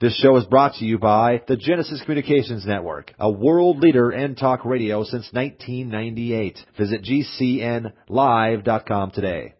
This show is brought to you by the Genesis Communications Network, a world leader in talk radio since 1998. Visit GCNlive.com today.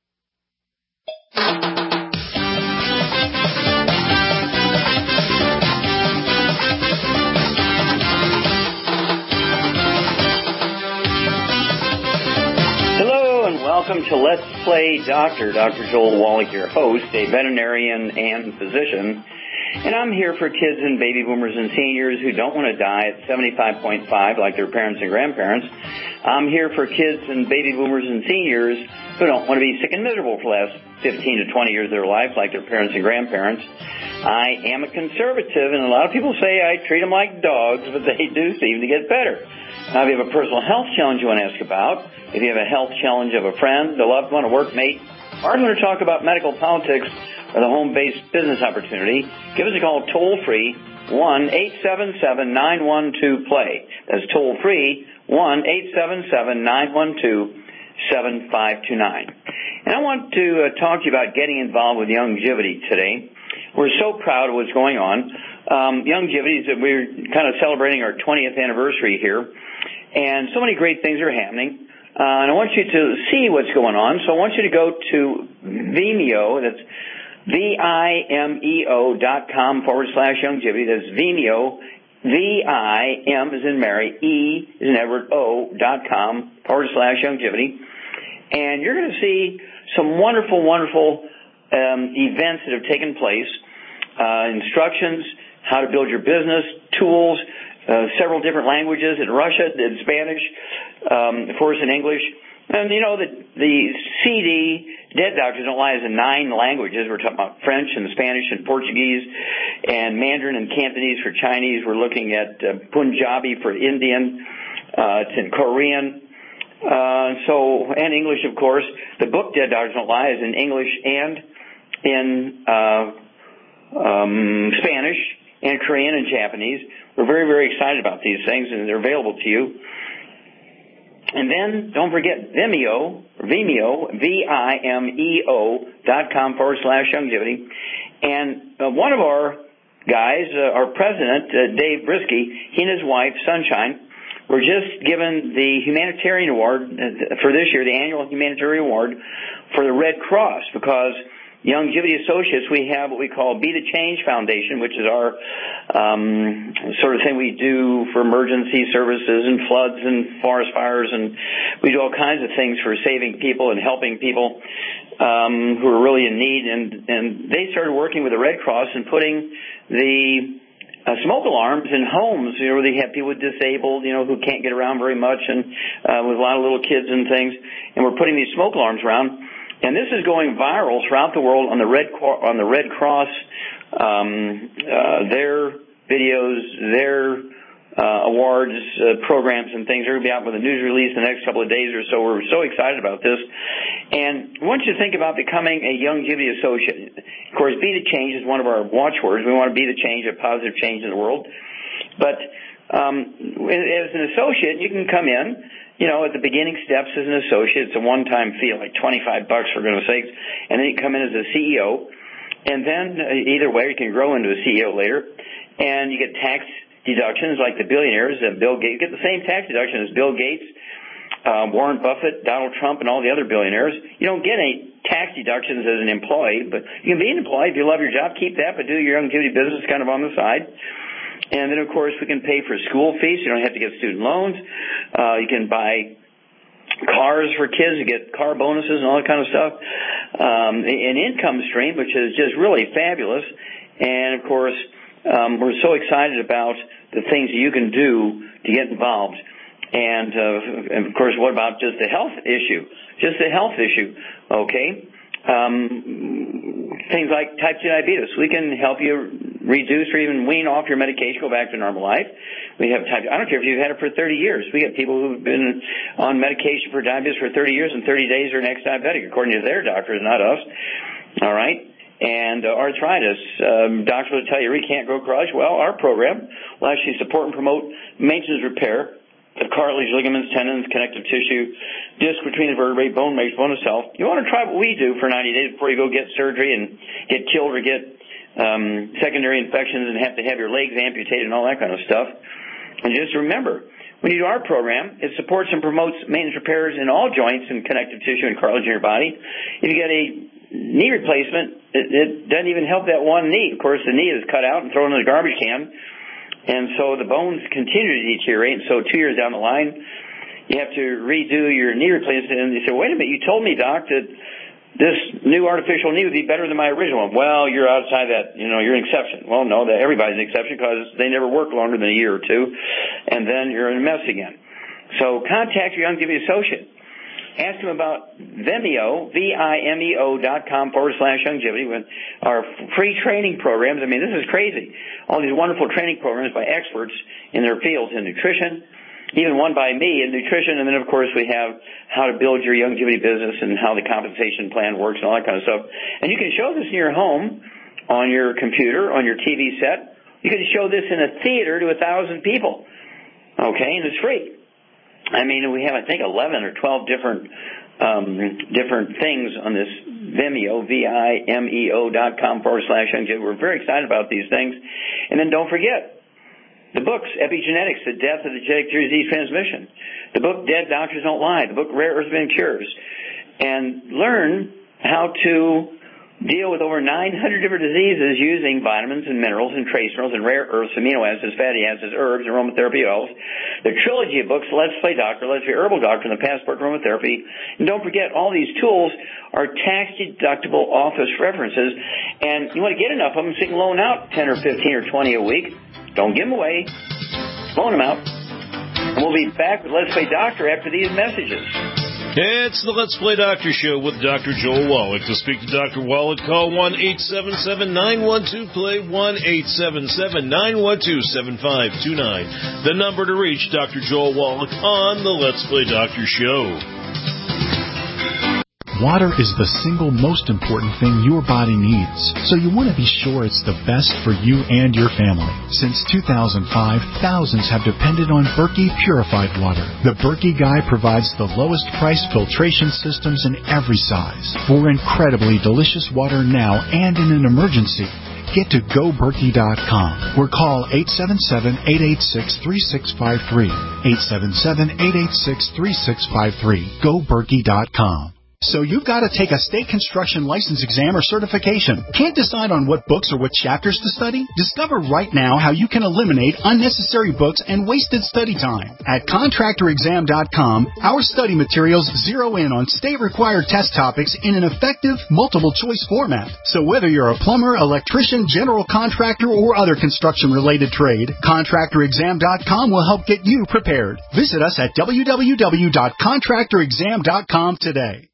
Hello and welcome to Let's Play Doctor. Dr. Joel Wallach, your host, a veterinarian and physician. And I'm here for kids and baby boomers and seniors who don't want to die at 75.5 like their parents and grandparents. I'm here for kids and baby boomers and seniors who don't want to be sick and miserable for the last 15 to 20 years of their life like their parents and grandparents. I am a conservative, and a lot of people say I treat them like dogs, but they do seem to get better. Now, if you have a personal health challenge you want to ask about, if you have a health challenge of a friend, a loved one, a workmate, or you want to talk about medical politics or the home-based business opportunity, give us a call toll-free, 1-877-912-PLAY. That's toll-free, 1-877-912-7529. And I want to talk to you about getting involved with Youngevity today. We're so proud of what's going on. Youngevity, we're kind of celebrating our 20th anniversary here, and so many great things are happening. And I want you to see what's going on, so I want you to go to Vimeo, that's Vimeo.com/Youngevity. That's Vimeo, V-I-M as in Mary, E as in Edward, O.com/Youngevity. And you're going to see some wonderful, wonderful events that have taken place, instructions, how to build your business, tools, several different languages in Russian, in Spanish, of course in English. And you know, the CD, Dead Doctors Don't Lie, is in 9 languages. We're talking about French and Spanish and Portuguese and Mandarin and Cantonese for Chinese. We're looking at Punjabi for Indian. It's in Korean. And English, of course. The book Dead Doctors Don't Lie is in English and in Spanish and Korean and Japanese. We're very, very excited about these things, and they're available to you. And then don't forget Vimeo, Vimeo.com/Youngevity. And one of our guys, our president, Dave Brisky, he and his wife, Sunshine, were just given the humanitarian award for this year, the annual humanitarian award for the Red Cross, because Youngevity Associates, we have what we call Be the Change Foundation, which is our sort of thing we do for emergency services and floods and forest fires, and we do all kinds of things for saving people and helping people who are really in need. And they started working with the Red Cross and putting the smoke alarms in homes, you know, where they have people disabled, you know, who can't get around very much, and with a lot of little kids and things. And we're putting these smoke alarms around. And this is going viral throughout the world on the Red Cross, their videos, their awards, programs and things. They're going to be out with a news release in the next couple of days or so. We're so excited about this. And I want you to think about becoming a Youngevity associate. Of course, Be the Change is one of our watchwords. We want to be the change, a positive change in the world. But as an associate, you can come in, you know, at the beginning steps as an associate. It's a one-time fee, like $25 for goodness sakes. And then you come in as a CEO. And then either way, you can grow into a CEO later. And you get tax deductions like the billionaires. Bill Gates, you get the same tax deduction as Bill Gates, Warren Buffett, Donald Trump, and all the other billionaires. You don't get any tax deductions as an employee, but you can be an employee if you love your job. Keep that, but do your Youngevity business kind of on the side. And then, of course, we can pay for school fees. You don't have to get student loans. You can buy cars for kids. You get car bonuses and all that kind of stuff. An income stream, which is just really fabulous. And, of course, we're so excited about the things that you can do to get involved. And, of course, what about just the health issue? Just the health issue, okay? Things like type 2 diabetes. We can help you reduce or even wean off your medication, go back to normal life. We have type, I don't care if you've had it for 30 years. We get people who've been on medication for diabetes for 30 years, and 30 days are next diabetic, according to their doctors, not us. All right? And arthritis. Doctors will tell you you can't grow crutch. Well, our program will actually support and promote maintenance repair of cartilage, ligaments, tendons, connective tissue, disc between the vertebrae, bone matrix, bone itself. You want to try what we do for 90 days before you go get surgery and get killed or get secondary infections and have to have your legs amputated and all that kind of stuff. And just remember, when you do our program, it supports and promotes maintenance repairs in all joints and connective tissue and cartilage in your body. If you get a knee replacement, it doesn't even help that one knee. Of course, the knee is cut out and thrown in the garbage can, and so the bones continue to deteriorate. And so 2 years down the line, you have to redo your knee replacement. And you say, wait a minute, you told me, Doc, that this new artificial knee would be better than my original one. Well, you're outside that, you're an exception. Well, no, everybody's an exception because they never work longer than a year or two, and then you're in a mess again. So contact your Youngevity associate. Ask them about Vimeo, VIMEO.com/Youngevity with our free training programs. I mean, this is crazy. All these wonderful training programs by experts in their fields in nutrition, even one by me in nutrition, and then, of course, we have how to build your Youngevity business and how the compensation plan works and all that kind of stuff. And you can show this in your home, on your computer, on your TV set. You can show this in a theater to 1,000 people, okay, and it's free. I mean, we have, I think, 11 or 12 different things on this Vimeo, VIMEO.com/Youngevity. We're very excited about these things. And then don't forget, the books, Epigenetics, The Death of the Genetic Disease Transmission. The book, Dead Doctors Don't Lie. The book, Rare Earth Men Cures. And learn how to deal with over 900 different diseases using vitamins and minerals and trace minerals and rare earths, amino acids, fatty acids, herbs, and aromatherapy oils. The trilogy of books, Let's Play Doctor, Let's Be Herbal Doctor, and the Passport to Aromatherapy. And don't forget, all these tools are tax-deductible office references. And you want to get enough of them so you can loan out 10 or 15 or 20 a week. Don't give them away. Loan them out. And we'll be back with Let's Play Doctor after these messages. It's the Let's Play Doctor Show with Dr. Joel Wallach. To speak to Dr. Wallach, call 1-877-912-PLAY, 1-877-912-7529. The number to reach Dr. Joel Wallach on the Let's Play Doctor Show. Water is the single most important thing your body needs, so you want to be sure it's the best for you and your family. Since 2005, thousands have depended on Berkey Purified Water. The Berkey Guy provides the lowest price filtration systems in every size for incredibly delicious water now and in an emergency. Get to GoBerkey.com or call 877-886-3653. 877-886-3653. GoBerkey.com. So you've got to take a state construction license exam or certification. Can't decide on what books or what chapters to study? Discover right now how you can eliminate unnecessary books and wasted study time. At ContractorExam.com, our study materials zero in on state-required test topics in an effective, multiple-choice format. So whether you're a plumber, electrician, general contractor, or other construction-related trade, ContractorExam.com will help get you prepared. Visit us at www.ContractorExam.com today.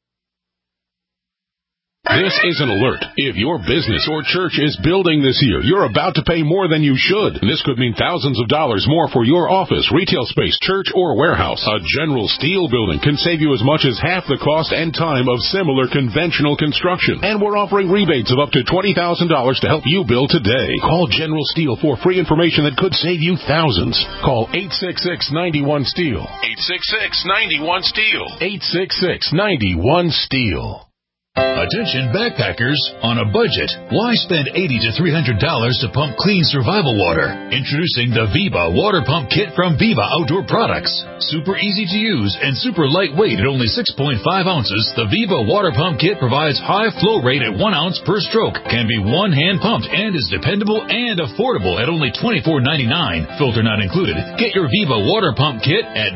This is an alert. If your business or church is building this year, you're about to pay more than you should. This could mean thousands of dollars more for your office, retail space, church, or warehouse. A General Steel building can save you as much as half the cost and time of similar conventional construction. And we're offering rebates of up to $20,000 to help you build today. Call General Steel for free information that could save you thousands. Call 866-91-STEEL. 866-91-STEEL. 866-91-STEEL. Attention backpackers, on a budget, why spend $80 to $300 to pump clean survival water? Introducing the Viva Water Pump Kit from Viva Outdoor Products. Super easy to use and super lightweight at only 6.5 ounces, the Viva Water Pump Kit provides high flow rate at 1 ounce per stroke, can be one-hand pumped, and is dependable and affordable at only $24.99. Filter not included. Get your Viva Water Pump Kit at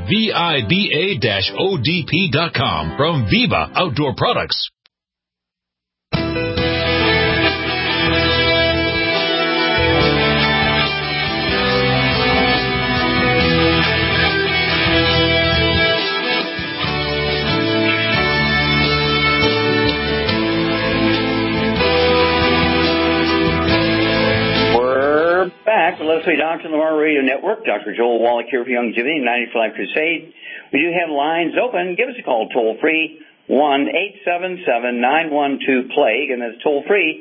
VIBA-ODP.com from Viva Outdoor Products. Back with Let's Play Doctor on the War Radio Network. Dr. Joel Wallach here for Youngevity, 90 for Life Crusade. We do have lines open. Give us a call toll free, 1-877-912-PLAGUE, and that's toll free,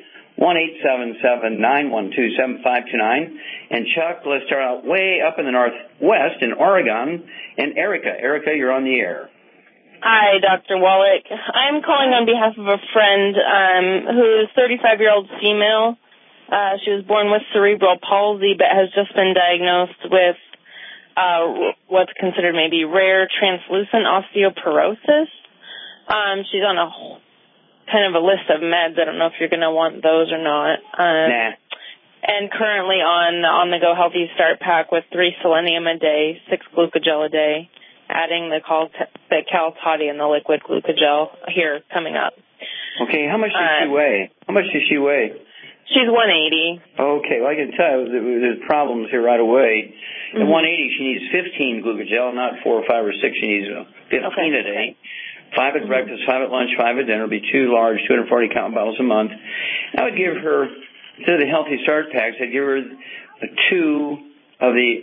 1-877-912-7529. And Chuck, let's start out way up in the northwest in Oregon. And Erica, you're on the air. Hi, Dr. Wallach. I'm calling on behalf of a friend who's 35-year-old female. She was born with cerebral palsy, but has just been diagnosed with what's considered maybe rare translucent osteoporosis. She's on a kind of a list of meds. I don't know if you're going to want those or not. Nah. And currently on the Go Healthy Start Pack with 3 selenium a day, 6 glucogel a day, adding the Cal-Toddy and the liquid glucogel here coming up. Okay, how much does she weigh? How much does she weigh? She's 180. Okay, well, I can tell there's problems here right away. At 180, she needs 15 glucogel, not 4 or 5 or 6. She needs 15 a day. 5 at breakfast, 5 at lunch, 5 at dinner. It'll be 2 large 240-count bottles a month. I would give her, to the Healthy Start Packs, I'd give her 2 of the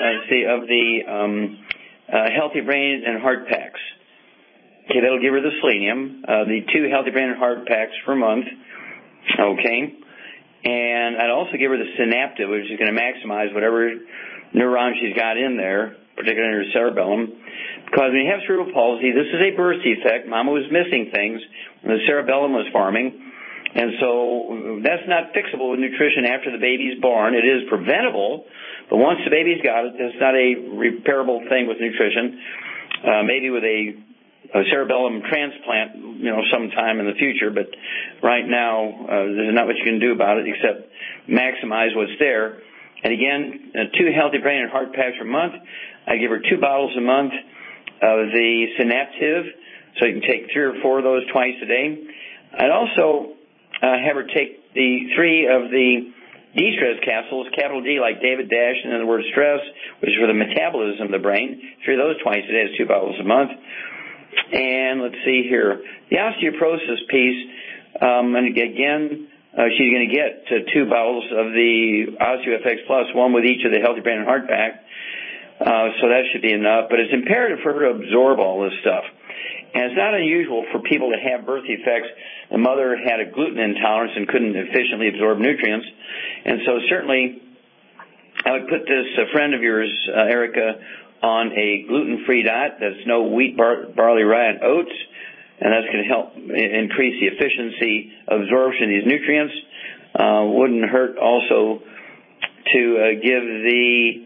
Healthy Brain and Heart Packs. Okay, that'll give her the selenium, the 2 Healthy Brain and Heart Packs per month. Okay. And I'd also give her the Synaptive, which is going to maximize whatever neuron she's got in there, particularly in her cerebellum. Because when you have cerebral palsy, this is a birth defect. Mama was missing things when the cerebellum was forming. And so that's not fixable with nutrition after the baby's born. It is preventable, but once the baby's got it, it's not a repairable thing with nutrition. Maybe with a cerebellum transplant, sometime in the future, but right now there's not much you can do about it except maximize what's there. And again, 2 Healthy Brain and Heart Packs per month. I give her 2 bottles a month of the Synaptive, so you can take 3 or 4 of those twice a day. I'd also have her take the 3 of the de-stress capsules, capital D like David Dash, and then the word stress, which is for the metabolism of the brain. 3 of those twice a day is 2 bottles a month. And let's see here. The osteoporosis piece, and again, she's going to get 2 bottles of the OsteoFX Plus, 1 with each of the Healthy Brain and Heart Pack. So that should be enough. But it's imperative for her to absorb all this stuff. And it's not unusual for people to have birth defects. The mother had a gluten intolerance and couldn't efficiently absorb nutrients. And so certainly I would put this friend of yours, Erica, on a gluten-free diet. That's no wheat, barley, rye, and oats. And that's going to help increase the efficiency of absorption of these nutrients. Wouldn't hurt also to give the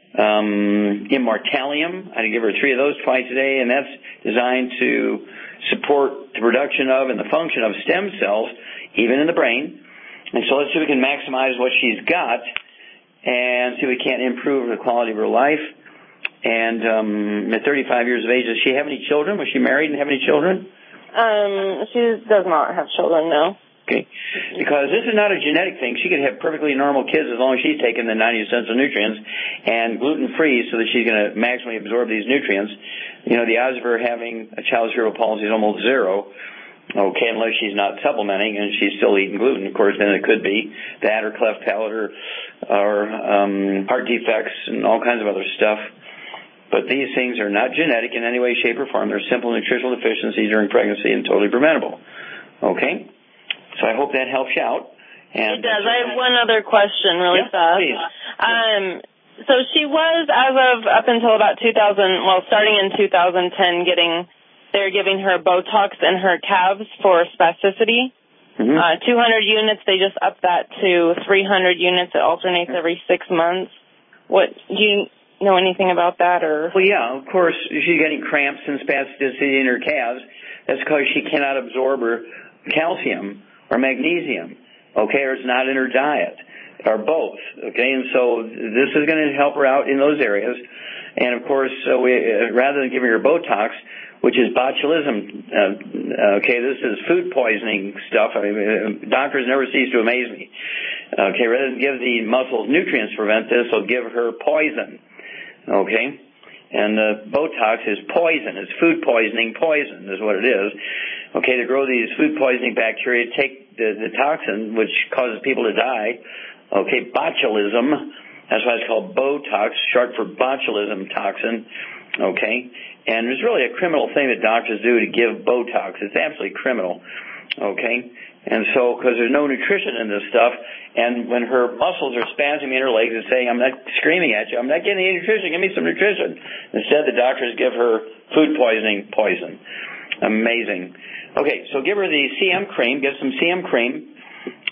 Immortalium. I'd give her 3 of those twice a day, and that's designed to support the production of and the function of stem cells, even in the brain. And so let's see if we can maximize what she's got and see if we can't improve the quality of her life. And at 35 years of age, does she have any children? Was she married and have any children? She does not have children, no. Okay. Because this is not a genetic thing. She could have perfectly normal kids as long as she's taking the 90 essential nutrients and gluten-free so that she's going to maximally absorb these nutrients. The odds of her having a child with cerebral palsy is almost 0. Okay, unless she's not supplementing and she's still eating gluten. Of course, then it could be that or cleft palate or heart defects and all kinds of other stuff. But these things are not genetic in any way, shape, or form. They're simple nutritional deficiencies during pregnancy and totally preventable. Okay? So I hope that helps you out. And it does. I have one other question really fast. Please. So she was, as of up until about starting in 2010, they're giving her Botox in her calves for spasticity. 200 units, they just upped that to 300 units. It alternates every 6 months. Do you know anything about that? Or? Well, yeah, of course, she's getting cramps and spasticity in her calves. That's because she cannot absorb her calcium or magnesium, okay, or it's not in her diet, or both, okay, and so this is going to help her out in those areas. And of course, rather than giving her Botox, which is botulism, okay, this is food poisoning stuff. I mean, doctors never cease to amaze me. Okay, rather than give the muscles nutrients to prevent this, they'll give her poison, okay. And Botox is poison. It's food poisoning poison is what it is. Okay, to grow these food poisoning bacteria, take the toxin, which causes people to die. Okay, botulism. That's why it's called Botox, short for botulism toxin. Okay, and it's really a criminal thing that doctors do to give Botox. It's absolutely criminal. Okay, and so because there's no nutrition in this stuff, and when her muscles are spasming in her legs and saying, I'm not screaming at you, I'm not getting any nutrition, give me some nutrition. Instead, the doctors give her food poisoning poison. Amazing. Okay, so give her the CM cream, get some CM cream,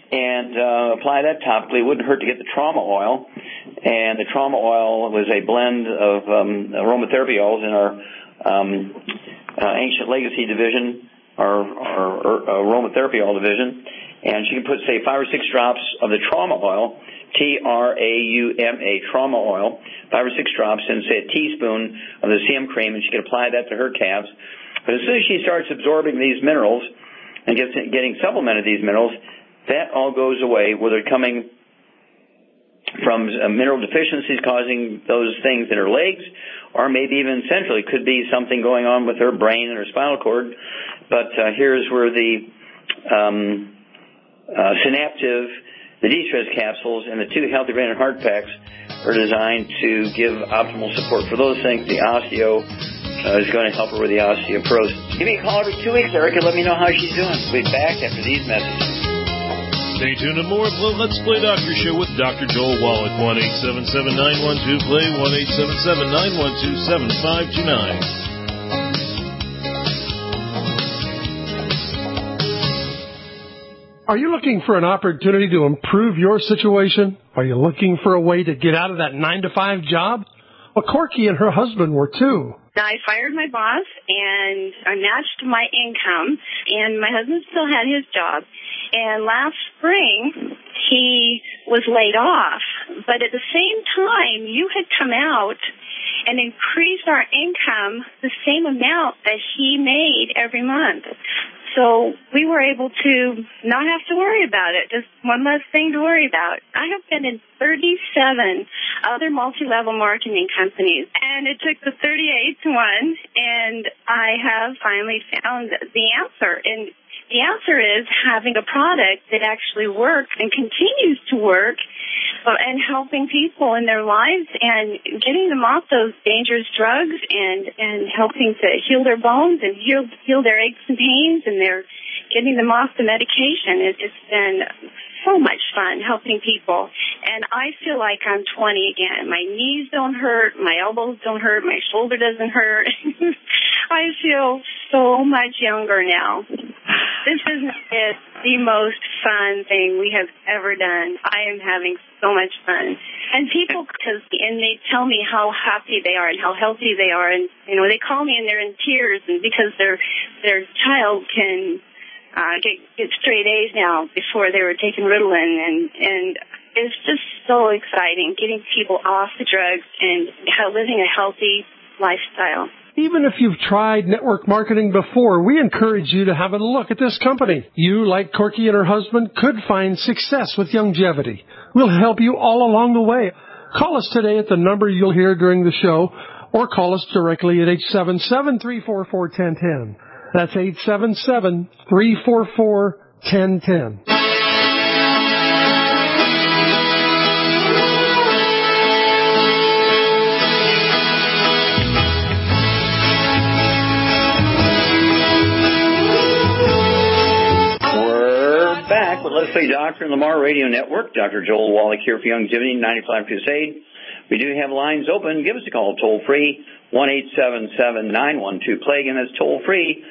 and apply that topically. It wouldn't hurt to get the trauma oil. And the trauma oil was a blend of aromatherapy oils in our Ancient Legacy division, our aromatherapy oil division. And she can put, say, 5 or 6 drops of the trauma oil, Trauma, trauma oil, 5 or 6 drops, and, say, a teaspoon of the CM cream, and she can apply that to her calves. But as soon as she starts absorbing these minerals and getting supplemented these minerals, that all goes away, whether they're coming from mineral deficiencies causing those things in her legs, or maybe even centrally. It could be something going on with her brain and her spinal cord. But here's where the Synaptive, the de-stress capsules, and the 2 Healthy Brain and Heart Packs are designed to give optimal support for those things. The osteo is going to help her with the osteoporosis. Give me a call every 2 weeks, Eric, and let me know how she's doing. We'll be back after these messages. Stay tuned to more of the Let's Play Doctor Show with Dr. Joel Wallach. 1-877-912-PLAY, 1-877-912-7529. Are you looking for an opportunity to improve your situation? Are you looking for a way to get out of that 9-to-5 job? Well, Corky and her husband were too. I fired my boss, and I matched my income, and my husband still had his job. And last spring, he was laid off. But at the same time, you had come out and increased our income the same amount that he made every month. So we were able to not have to worry about it, just one less thing to worry about. I have been in 37 other multi-level marketing companies, and it took the 38th one, and I have finally found the answer. And the answer is having a product that actually works and continues to work and helping people in their lives and getting them off those dangerous drugs and helping to heal their bones and heal their aches and pains, and they're getting them off the medication. It's been so much fun helping people. And I feel like I'm 20 again. My knees don't hurt. My elbows don't hurt. My shoulder doesn't hurt. I feel so much younger now. This is the most fun thing we have ever done. I am having so much fun. And people, and they tell me how happy they are and how healthy they are. And, you know, they call me and they're in tears, and because their child can get straight A's now. Before they were taking Ritalin, and it's just so exciting getting people off the drugs and living a healthy lifestyle. Even if you've tried network marketing before, we encourage you to have a look at this company. You, like Corky and her husband, could find success with longevity. We'll help you all along the way. Call us today at the number you'll hear during the show, or call us directly at 877-344-1010. That's 877-344-1010. We're back with Let's Play Doctor and Lamar Radio Network. Dr. Joel Wallach here for Youngevity 95 Crusade. We do have lines open. Give us a call toll-free, 1-877-912-PLAY. Again, that's toll-free,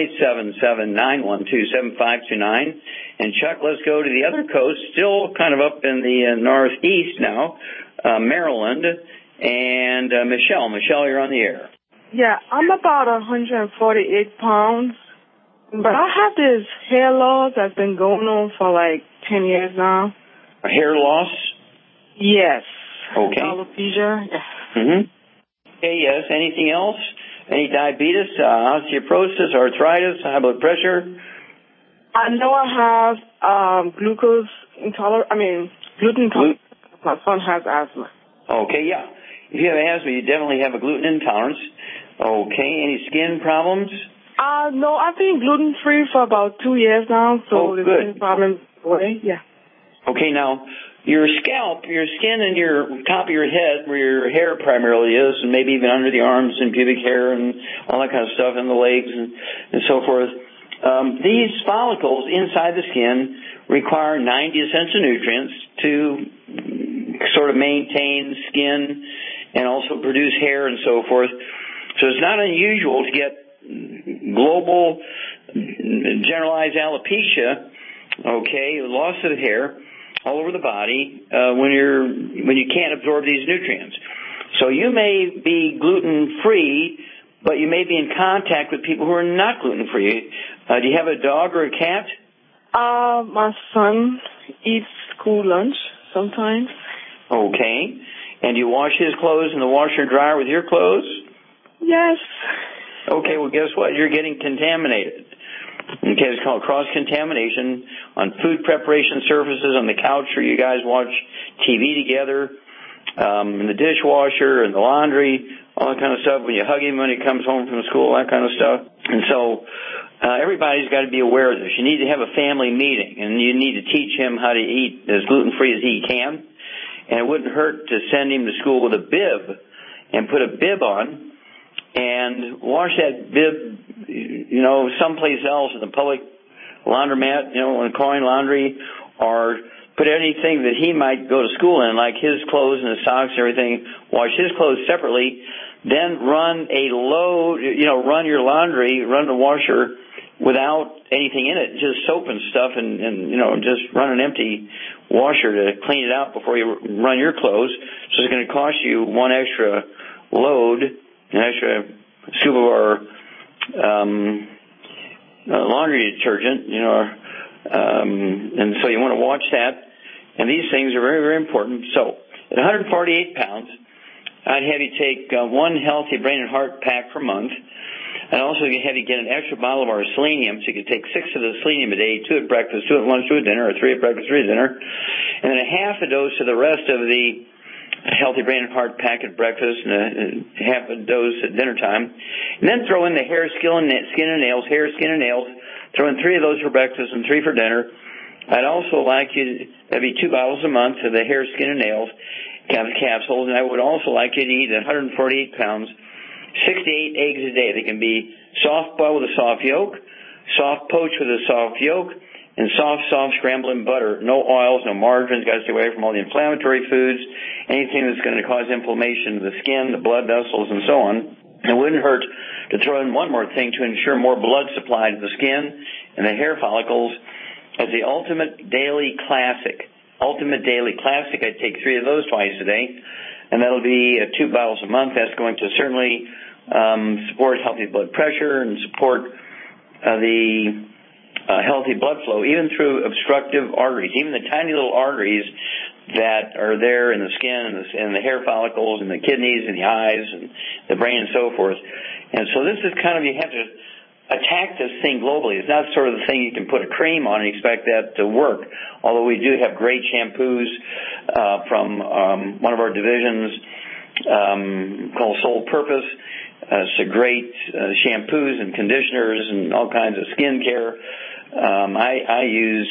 1-877-912-7529. And, Chuck, let's go to the other coast, still kind of up in the northeast now, Maryland. And Michelle. Michelle, you're on the air. Yeah, I'm about 148 pounds. But I have this hair loss that's been going on for like 10 years now. A hair loss? Yes. Okay. Alopecia. Yeah. Mm-hmm. Okay, yes. Anything else? Any diabetes, osteoporosis, arthritis, high blood pressure? I know I have gluten intolerance. My son has asthma. Okay, yeah. If you have asthma, you definitely have a gluten intolerance. Okay. Any skin problems? No, I've been gluten-free for about 2 years now, so the skin problems away. Yeah. Okay, now, your scalp, your skin, and your top of your head, where your hair primarily is, and maybe even under the arms and pubic hair and all that kind of stuff, and the legs and so forth, these follicles inside the skin require 90 essential nutrients to sort of maintain skin and also produce hair and so forth. So it's not unusual to get global generalized alopecia okay, loss of hair all over the body when you can't absorb these nutrients. So you may be gluten-free, but you may be in contact with people who are not gluten-free. Do you have a dog or a cat? My son eats school lunch sometimes. Okay. And you wash his clothes in the washer and dryer with your clothes? Yes. Okay, well, guess what? You're getting contaminated. Okay, it's called cross-contamination on food preparation surfaces, on the couch where you guys watch TV together, in the dishwasher, in the laundry, all that kind of stuff, when you hug him when he comes home from school, that kind of stuff. And so everybody's got to be aware of this. You need to have a family meeting, and you need to teach him how to eat as gluten-free as he can. And it wouldn't hurt to send him to school with a bib and put a bib on and wash that bib, someplace else in the public laundromat, in coin laundry, or put anything that he might go to school in, like his clothes and his socks and everything, wash his clothes separately, then run a load, run your laundry, run the washer without anything in it, just soap and stuff, and just run an empty washer to clean it out before you run your clothes. So it's going to cost you one extra load, an extra scoop of our laundry detergent, and so you want to watch that. And these things are very, very important. So at 148 pounds, I'd have you take one healthy brain and heart pack per month. And also have you get an extra bottle of our selenium, so you could take 6 of the selenium a day, 2 at breakfast, 2 at lunch, 2 at dinner, or 3 at breakfast, 3 at dinner, and then a half a dose of the rest of the healthy brain and heart pack at breakfast, and half a dose at dinner time. And then throw in the hair, skin, and nails, hair, skin, and nails. Throw in 3 of those for breakfast and 3 for dinner. I'd also like you, that'd be 2 bottles a month of the hair, skin, and nails capsules, and I would also like you to eat 148 pounds, 6 to 8 eggs a day. They can be soft boiled with a soft yolk, soft poached with a soft yolk, and soft scrambled in butter. No oils, no margarines. Got to stay away from all the inflammatory foods, anything that's going to cause inflammation of the skin, the blood vessels, and so on. It wouldn't hurt to throw in one more thing to ensure more blood supply to the skin and the hair follicles as the Ultimate Daily Classic. Ultimate Daily Classic, I'd take 3 of those twice a day, and that'll be 2 bottles a month. That's going to certainly support healthy blood pressure and support the healthy blood flow, even through obstructive arteries, even the tiny little arteries that are there in the skin and the hair follicles and the kidneys and the eyes and the brain and so forth. And so this is kind of, you have to attack this thing globally. It's not sort of the thing you can put a cream on and expect that to work, although we do have great shampoos from one of our divisions called Soul Purpose. So great shampoos and conditioners and all kinds of skin care. I use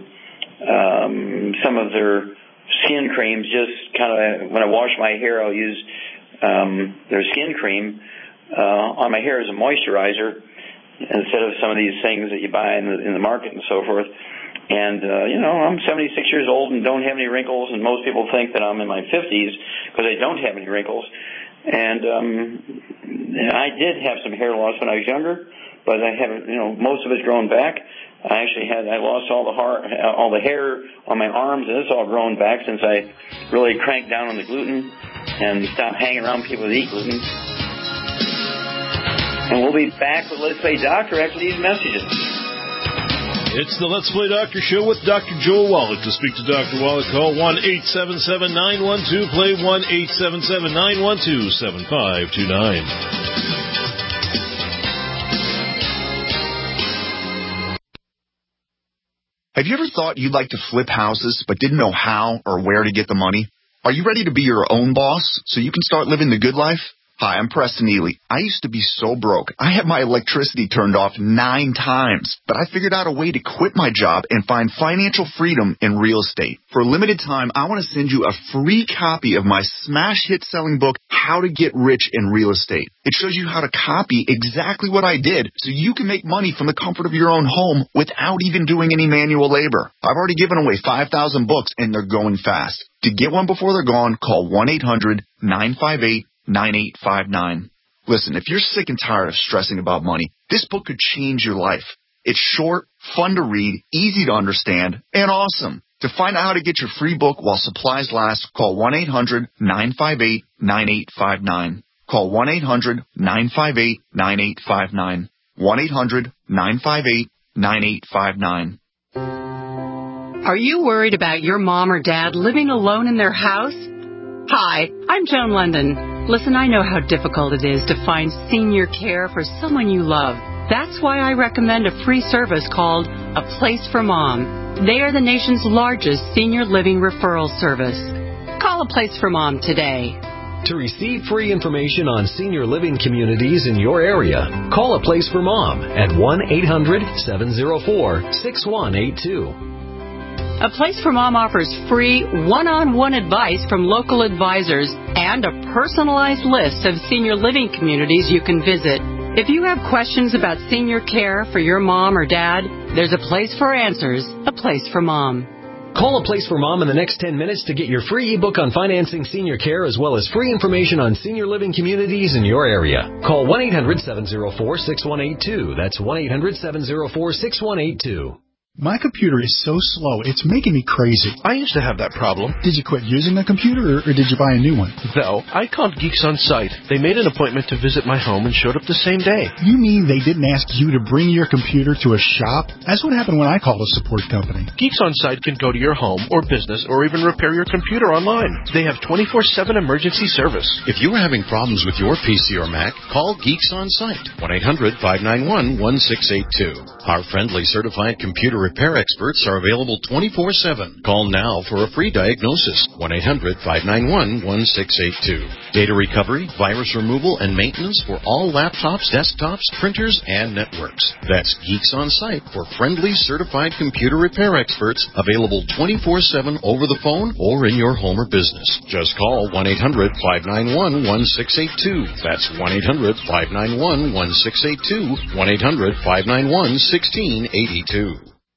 some of their skin creams, just kind of when I wash my hair, I'll use their skin cream on my hair as a moisturizer instead of some of these things that you buy in the market and so forth. And, I'm 76 years old and don't have any wrinkles, and most people think that I'm in my 50s because I don't have any wrinkles. And I did have some hair loss when I was younger, but I haven't, most of it's grown back. I lost all the hair on my arms, and it's all grown back since I really cranked down on the gluten and stopped hanging around people that eat gluten. And we'll be back with Let's Play Doctor after these messages. It's the Let's Play Doctor Show with Dr. Joel Wallach. To speak to Dr. Wallach, call 1-877-912-PLAY, 1-877-912-7529. Have you ever thought you'd like to flip houses but didn't know how or where to get the money? Are you ready to be your own boss so you can start living the good life? Hi, I'm Preston Ely. I used to be so broke. I had my electricity turned off 9 times, but I figured out a way to quit my job and find financial freedom in real estate. For a limited time, I want to send you a free copy of my smash hit selling book, How to Get Rich in Real Estate. It shows you how to copy exactly what I did so you can make money from the comfort of your own home without even doing any manual labor. I've already given away 5,000 books and they're going fast. To get one before they're gone, call 1-800-958-9859. Listen, if you're sick and tired of stressing about money, this book could change your life. It's short, fun to read, easy to understand, and awesome. To find out how to get your free book while supplies last, call 1-800-958-9859. Call 1-800-958-9859. 1-800-958-9859. Are you worried about your mom or dad living alone in their house? Hi, I'm Joan London. Listen, I know how difficult it is to find senior care for someone you love. That's why I recommend a free service called A Place for Mom. They are the nation's largest senior living referral service. Call A Place for Mom today. To receive free information on senior living communities in your area, call A Place for Mom at 1-800-704-6182. A Place for Mom offers free one-on-one advice from local advisors and a personalized list of senior living communities you can visit. If you have questions about senior care for your mom or dad, there's a place for answers, A Place for Mom. Call A Place for Mom in the next 10 minutes to get your free ebook on financing senior care as well as free information on senior living communities in your area. Call 1-800-704-6182. That's 1-800-704-6182. My computer is so slow, it's making me crazy. I used to have that problem. Did you quit using the computer, or did you buy a new one? No, I called Geeks On Site. They made an appointment to visit my home and showed up the same day. You mean they didn't ask you to bring your computer to a shop? That's what happened when I called a support company. Geeks On Site can go to your home or business or even repair your computer online. They have 24/7 emergency service. If you are having problems with your PC or Mac, call Geeks On Site. 1-800-591-1682. Our friendly certified computer repair experts are available 24/7. Call now for a free diagnosis. 1-800-591-1682. Data recovery, virus removal, and maintenance for all laptops, desktops, printers, and networks. That's Geeks On Site for friendly certified computer repair experts available 24/7 over the phone or in your home or business. Just call 1-800-591-1682. That's 1-800-591-1682. 1-800-591-1682.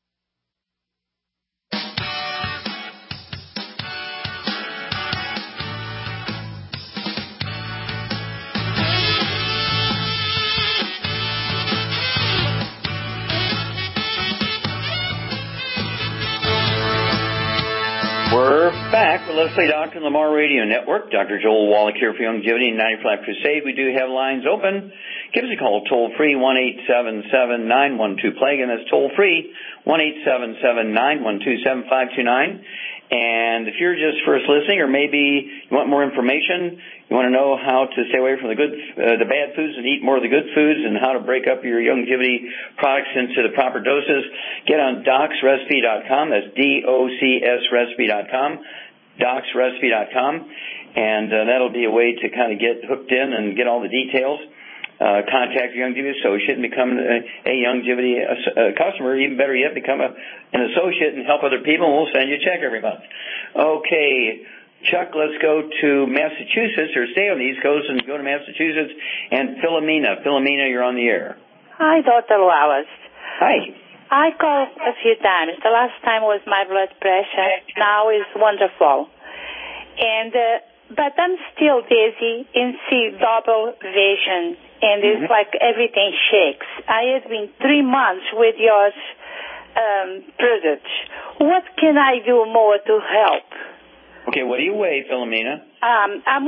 We're back with Let's Play Doctor and Lamar Radio Network. Dr. Joel Wallach here for Longevity and 95 Crusade. We do have lines open. Give us a call toll-free, 1-877-912-PLAY. Again, that's toll-free, 1-877-912-7529. And if you're just first listening, or maybe you want more information, you want to know how to stay away from the bad foods and eat more of the good foods, and how to break up your longevity products into the proper doses, get on DocsRecipe.com. That's DOCSRecipe.com, DocsRecipe.com, and that'll be a way to kind of get hooked in and get all the details. Contact your Youngevity associate and become a Youngevity customer. Even better yet, become an associate and help other people, and we'll send you a check every month. Okay, Chuck, let's go to Massachusetts, or stay on the East Coast and go to Massachusetts. And Philomena. Philomena, you're on the air. Hi, Dr. Wallace. Hi. I called a few times. The last time was my blood pressure. Now is wonderful. But I'm still dizzy and see double vision. And it's like everything shakes. I have been 3 months with your products. What can I do more to help? Okay, what do you weigh, Philomena? I'm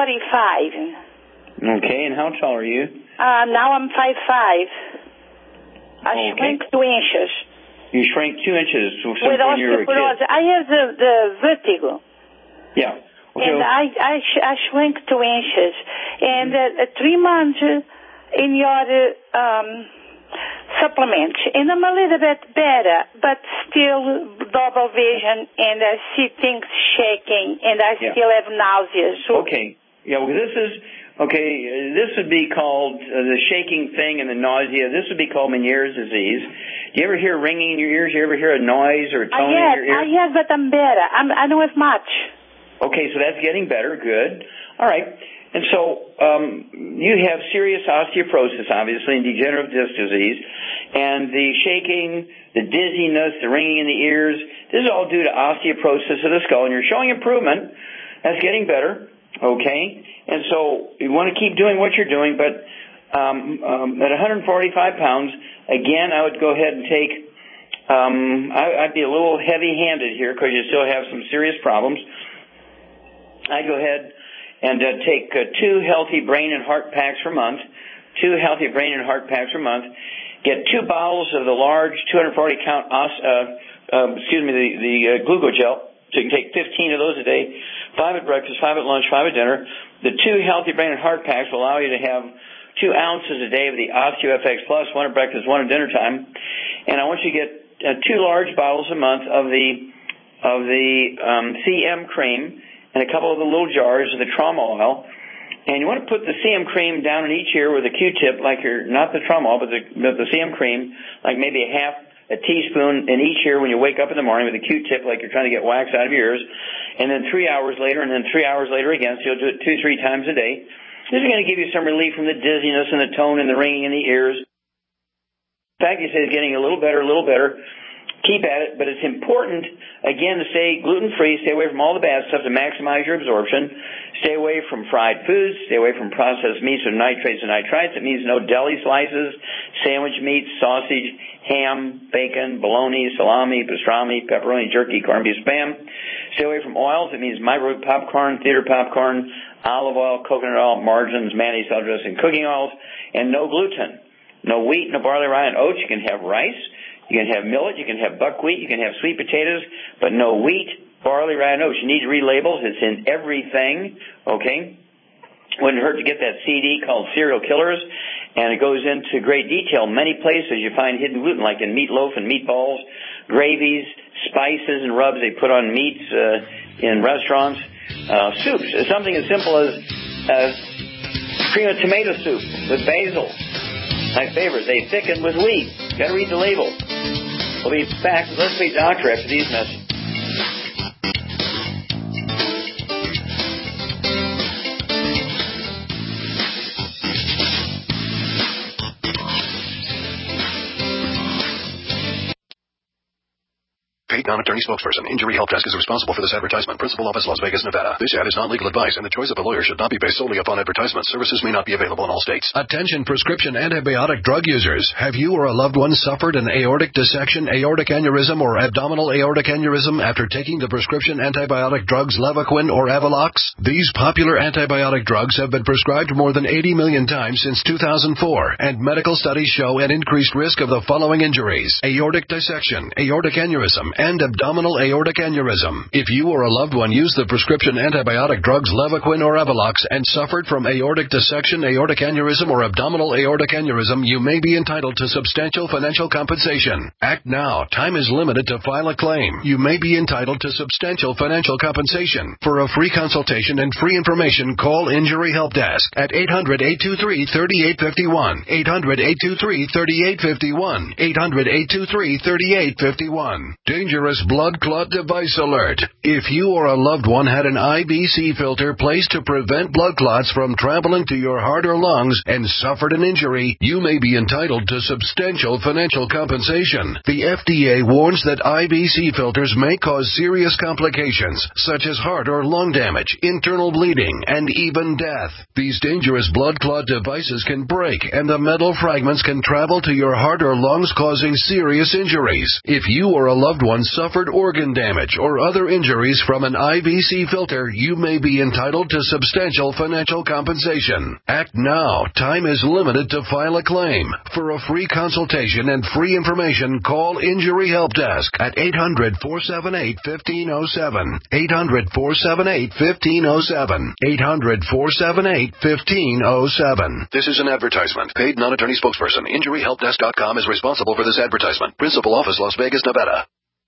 145. Okay, and how tall are you? Now I'm 5'5". I shrank 2 inches. You shrank 2 inches with osteoporosis. I have the vertigo. Yeah. Okay. And I shrank 2 inches. And 3 months in your supplements. And I'm a little bit better, but still double vision, and I see things shaking, and I still have nausea. So okay. Yeah, well, this would be called the shaking thing and the nausea. This would be called Meniere's disease. Do you ever hear ringing in your ears? Do you ever hear a noise or a tone in your ears? I have, but I'm better. I don't have much. Okay, so that's getting better. Good. All right. And so you have serious osteoporosis, obviously, and degenerative disc disease. And the shaking, the dizziness, the ringing in the ears, this is all due to osteoporosis of the skull. And you're showing improvement. That's getting better. Okay. And so you want to keep doing what you're doing. But at 145 pounds, again, I would go ahead and take I'd be a little heavy-handed here because you still have some serious problems. I'd go ahead and take 2 healthy brain and heart packs per month. 2 healthy brain and heart packs per month. Get 2 bottles of the large 240 count, the glucogel. So you can take 15 of those a day, 5 at breakfast, 5 at lunch, 5 at dinner. The 2 healthy brain and heart packs will allow you to have 2 ounces a day of the OsteoFX Plus, 1 at breakfast, 1 at dinner time. And I want you to get 2 large bottles a month of the CM cream and a couple of the little jars of the trauma oil. And you want to put the CM cream down in each ear with a Q-tip, like not the trauma oil, but the CM cream, like maybe a teaspoon in each ear when you wake up in the morning with a Q-tip, like you're trying to get wax out of your ears. And then 3 hours later, and then 3 hours later again, so you'll do it 2-3 times a day. This is going to give you some relief from the dizziness and the tone and the ringing in the ears. In fact, you say it's getting a little better. Keep at it, but it's important, again, to stay gluten-free, stay away from all the bad stuff to maximize your absorption, stay away from fried foods, stay away from processed meats or nitrates and nitrites. It means no deli slices, sandwich meats, sausage, ham, bacon, bologna, salami, pastrami, pepperoni, jerky, corned beef, Spam. Stay away from oils. It means microwave popcorn, theater popcorn, olive oil, coconut oil, margarines, mayonnaise, salad dressing, cooking oils, and no gluten. No wheat, no barley, rye, and oats. You can have rice. You can have millet, you can have buckwheat, you can have sweet potatoes, but no wheat, barley, rye, and oats. You need to read labels. It's in everything, okay? Wouldn't hurt to get that CD called Serial Killers, and it goes into great detail. Many places you find hidden gluten, like in meatloaf and meatballs, gravies, spices and rubs they put on meats in restaurants, soups. Something as simple as cream of tomato soup with basil. My favorite. They thicken with wheat. Got to read the label. We'll be back with Let's Be Doctor after these messages. Paid non-attorney spokesperson. Injury Help Desk is responsible for this advertisement. Principal Office, Las Vegas, Nevada. This ad is not legal advice, and the choice of a lawyer should not be based solely upon advertisement. Services may not be available in all states. Attention prescription antibiotic drug users. Have you or a loved one suffered an aortic dissection, aortic aneurysm, or abdominal aortic aneurysm after taking the prescription antibiotic drugs Levaquin or Avelox? These popular antibiotic drugs have been prescribed more than 80 million times since 2004, and medical studies show an increased risk of the following injuries: aortic dissection, aortic aneurysm, and abdominal aortic aneurysm. If you or a loved one used the prescription antibiotic drugs Levaquin or Avelox and suffered from aortic dissection, aortic aneurysm, or abdominal aortic aneurysm, you may be entitled to substantial financial compensation. Act now. Time is limited to file a claim. You may be entitled to substantial financial compensation. For a free consultation and free information, call Injury Help Desk at 800-823-3851. 800-823-3851. 800-823-3851. Dangerous blood clot device alert. If you or a loved one had an IBC filter placed to prevent blood clots from traveling to your heart or lungs and suffered an injury, you may be entitled to substantial financial compensation. The FDA warns that IBC filters may cause serious complications, such as heart or lung damage, internal bleeding, and even death. These dangerous blood clot devices can break, and the metal fragments can travel to your heart or lungs, causing serious injuries. If you or a loved one suffered organ damage or other injuries from an IVC filter, you may be entitled to substantial financial compensation. Act now. Time is limited to file a claim. For a free consultation and free information, call Injury Help Desk at 800-478-1507. 800-478-1507. 800-478-1507. This is an advertisement. Paid non-attorney spokesperson. InjuryHelpDesk.com is responsible for this advertisement. Principal Office, Las Vegas, Nevada.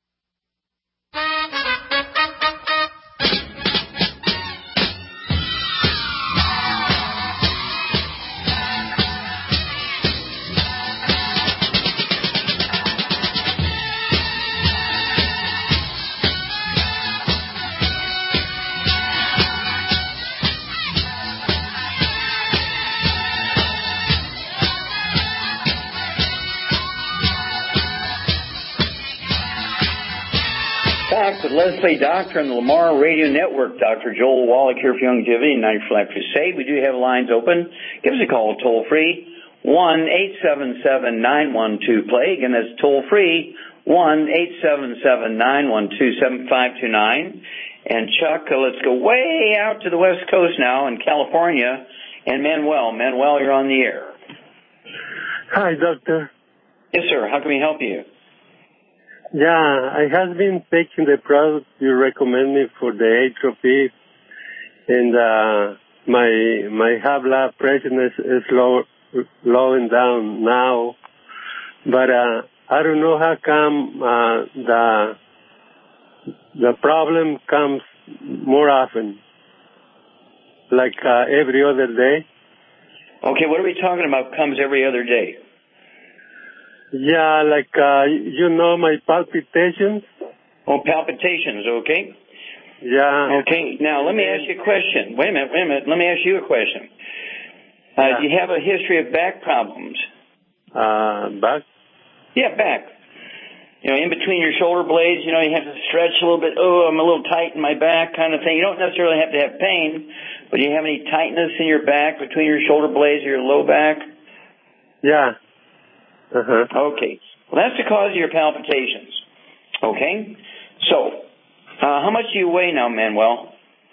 With Leslie Doctor and the Lamar Radio Network. Dr. Joel Wallach here for Longevity and 94 Life Crusade. We do have lines open. Give us a call toll free, 1-877-912-PLAY. Again, that's toll free, 1-877-912-7529. And Chuck, let's go way out to the West Coast now in California. And Manuel. Manuel, you're on the air. Hi, doctor. Yes, sir. How can we help you? Yeah, I have been taking the product you recommend me for the atrophy, and my high blood pressure is lowing down now. But I don't know how come the problem comes more often, like every other day. Okay, what are we talking about comes every other day? Yeah, like, my palpitations. Oh, palpitations, okay. Yeah. Okay, now let me ask you a question. Wait a minute. Let me ask you a question. Do you have a history of back problems? Back? Yeah, back. In between your shoulder blades, you have to stretch a little bit. Oh, I'm a little tight in my back kind of thing. You don't necessarily have to have pain, but do you have any tightness in your back between your shoulder blades or your low back? Yeah. Okay. Well, that's the cause of your palpitations. Okay? So, how much do you weigh now, Manuel?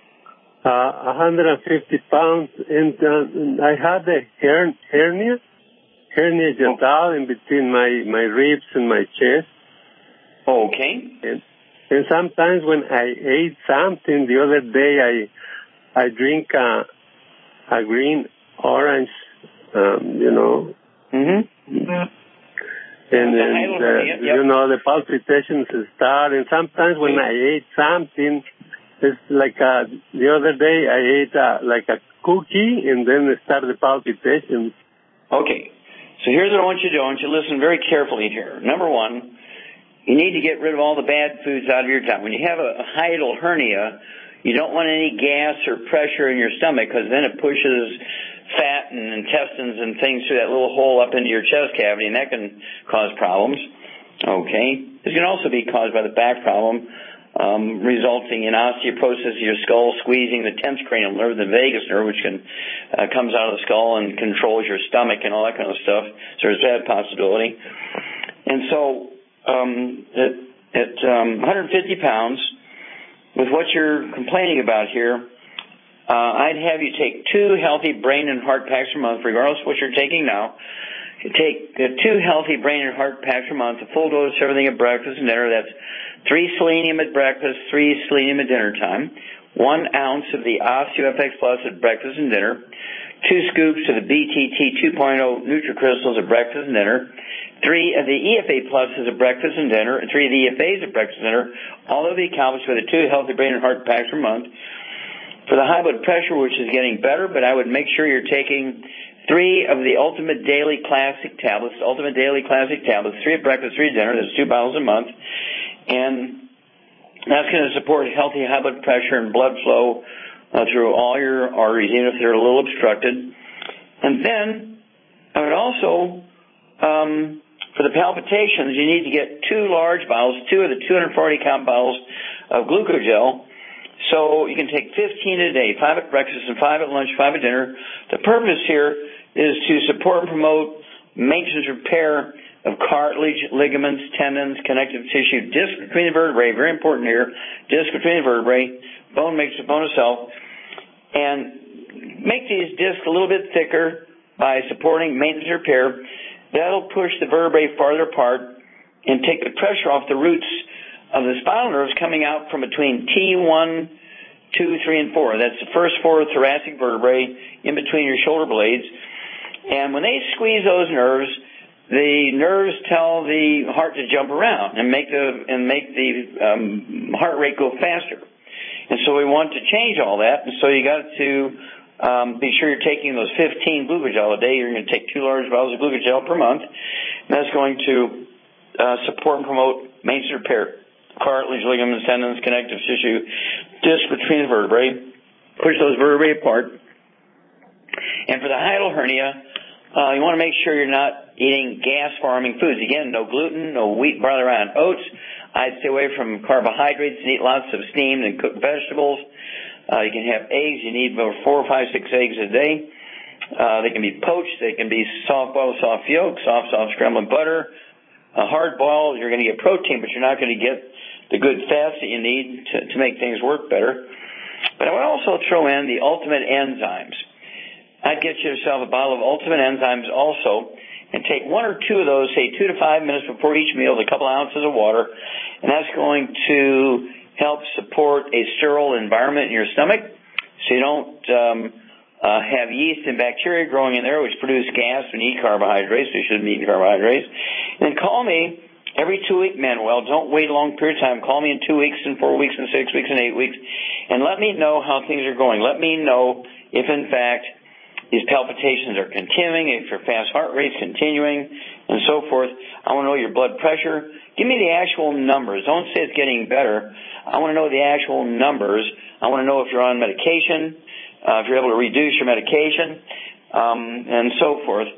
150 pounds, and I had a hernia dental in between my ribs and my chest. Okay. And sometimes when I ate something, the other day I drink a green orange, And the palpitations start, and sometimes when I ate something, it's like the other day I ate like a cookie, and then it started the palpitations. Okay, so here's what I want you to do. I want you to listen very carefully here. Number one, you need to get rid of all the bad foods out of your diet. When you have a hiatal hernia, you don't want any gas or pressure in your stomach, because then it pushes fat and intestines and things through that little hole up into your chest cavity, and that can cause problems. Okay. This can also be caused by the back problem, resulting in osteoporosis of your skull, squeezing the 10th cranial nerve, the vagus nerve, which comes out of the skull and controls your stomach and all that kind of stuff. So there's that possibility. And so at 150 pounds, with what you're complaining about here, I'd have you take 2 healthy brain and heart packs per month, regardless of what you're taking now. You take 2 healthy brain and heart packs per month, a full dose of everything at breakfast and dinner. That's 3 selenium at breakfast, 3 selenium at dinner time, 1 ounce of the OsteoFX Plus at breakfast and dinner, 2 scoops of the BTT 2.0 NutriCrystals at breakfast and dinner, 3 of the EFA Pluses at breakfast and dinner, and 3 of the EFAs at breakfast and dinner. All of the accomplished with the 2 healthy brain and heart packs per month. For the high blood pressure, which is getting better, but I would make sure you're taking 3 of the Ultimate Daily Classic tablets, 3 at breakfast, 3 at dinner. That's 2 bottles a month. And that's going to support healthy high blood pressure and blood flow through all your arteries, even if they're a little obstructed. And then I would also, for the palpitations, you need to get 2 large bottles, 2 of the 240 count bottles of glucogel. So you can take 15 a day, 5 at breakfast and 5 at lunch, 5 at dinner. The purpose here is to support and promote maintenance repair of cartilage, ligaments, tendons, connective tissue, disc between the vertebrae, very important here, disc between the vertebrae, bone makes a bone itself, and make these discs a little bit thicker by supporting maintenance repair. That'll push the vertebrae farther apart and take the pressure off the roots of the spinal nerves coming out from between T1, 2, 3, and 4. That's the first 4 thoracic vertebrae in between your shoulder blades. And when they squeeze those nerves, the nerves tell the heart to jump around and make the heart rate go faster. And so we want to change all that. And so you got to be sure you're taking those 15 glucogel a day. You're going to take 2 large bottles of glucogel per month. And that's going to support and promote maintenance repair. Cartilage, ligaments, tendons, connective tissue, disc between the vertebrae. Push those vertebrae apart. And for the hiatal hernia, you want to make sure you're not eating gas-forming foods. Again, no gluten, no wheat, barley, rye, and oats. I'd stay away from carbohydrates and eat lots of steamed and cooked vegetables. You can have eggs. You need about 4, 5, 6 eggs a day. They can be poached. They can be soft boiled, soft yolk, soft scrambled butter, a hard boil, you're going to get protein, but you're not going to get the good fats that you need to make things work better. But I would also throw in the Ultimate Enzymes. I'd get yourself a bottle of Ultimate Enzymes also, and take 1 or 2 of those, say 2 to 5 minutes before each meal, with a couple ounces of water, and that's going to help support a sterile environment in your stomach, so you don't have yeast and bacteria growing in there, which produce gas when you eat carbohydrates, so you shouldn't be eating carbohydrates. And then call me every 2 weeks, Manuel. Don't wait a long period of time. Call me in 2 weeks and 4 weeks and 6 weeks and 8 weeks, and let me know how things are going. Let me know if, in fact, these palpitations are continuing, if your fast heart rate's continuing, and so forth. I want to know your blood pressure. Give me the actual numbers. Don't say it's getting better. I want to know the actual numbers. I want to know if you're on medication, if you're able to reduce your medication, and so forth.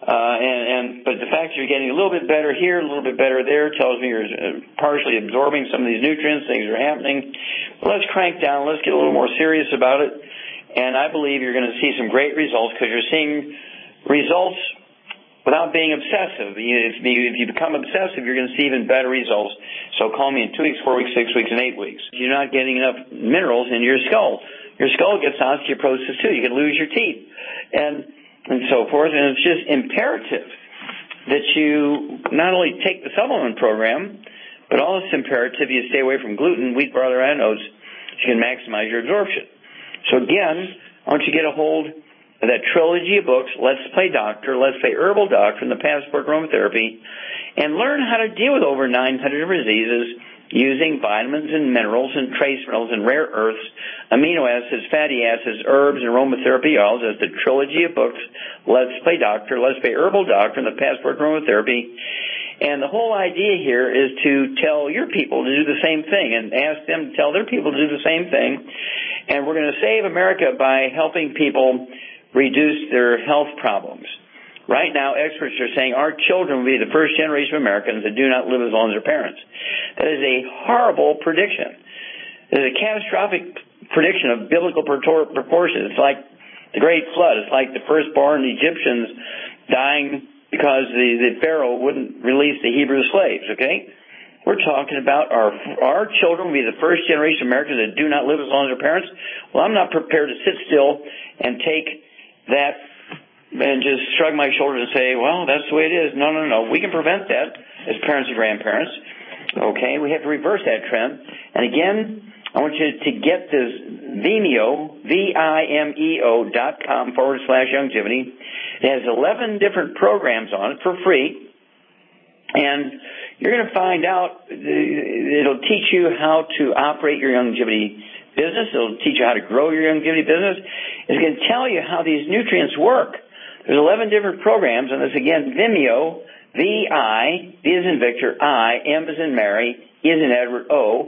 But the fact that you're getting a little bit better here, a little bit better there, tells me you're partially absorbing some of these nutrients, things are happening. But let's crank down. Let's get a little more serious about it. And I believe you're going to see some great results, because you're seeing results without being obsessive. If you become obsessive, you're going to see even better results. So call me in 2 weeks, 4 weeks, 6 weeks, and 8 weeks. You're not getting enough minerals in your skull. Your skull gets osteoporosis too. You can lose your teeth and so forth. And it's just imperative that you not only take the supplement program, but also imperative you stay away from gluten, wheat, barley, and oats, so you can maximize your absorption. So again, I want you to get a hold of that trilogy of books, Let's Play Doctor, Let's Play Herbal Doctor, and the Passport Aromatherapy, and learn how to deal with over 900 diseases using vitamins and minerals and trace minerals and rare earths, amino acids, fatty acids, herbs, and aromatherapy oils. That's the trilogy of books, Let's Play Doctor, Let's Play Herbal Doctor, and the Passport Aromatherapy. And the whole idea here is to tell your people to do the same thing and ask them to tell their people to do the same thing. And we're going to save America by helping people reduce their health problems. Right now, experts are saying our children will be the first generation of Americans that do not live as long as their parents. That is a horrible prediction. It is a catastrophic prediction of biblical proportions. It's like the Great Flood. It's like the firstborn Egyptians dying because the Pharaoh wouldn't release the Hebrew slaves, okay? We're talking about our children will be the first generation of Americans that do not live as long as their parents. Well, I'm not prepared to sit still and take that and just shrug my shoulders and say, well, that's the way it is. No. We can prevent that as parents and grandparents, okay? We have to reverse that trend. And again, I want you to get this Vimeo, Vimeo.com/Youngevity. It has 11 different programs on it for free. And you're going to find out, it'll teach you how to operate your longevity business. It'll teach you how to grow your longevity business. It's going to tell you how these nutrients work. There's 11 different programs, and this again, Vimeo, V-I, V as in Victor, I, M as in Mary, E as in Edward, O,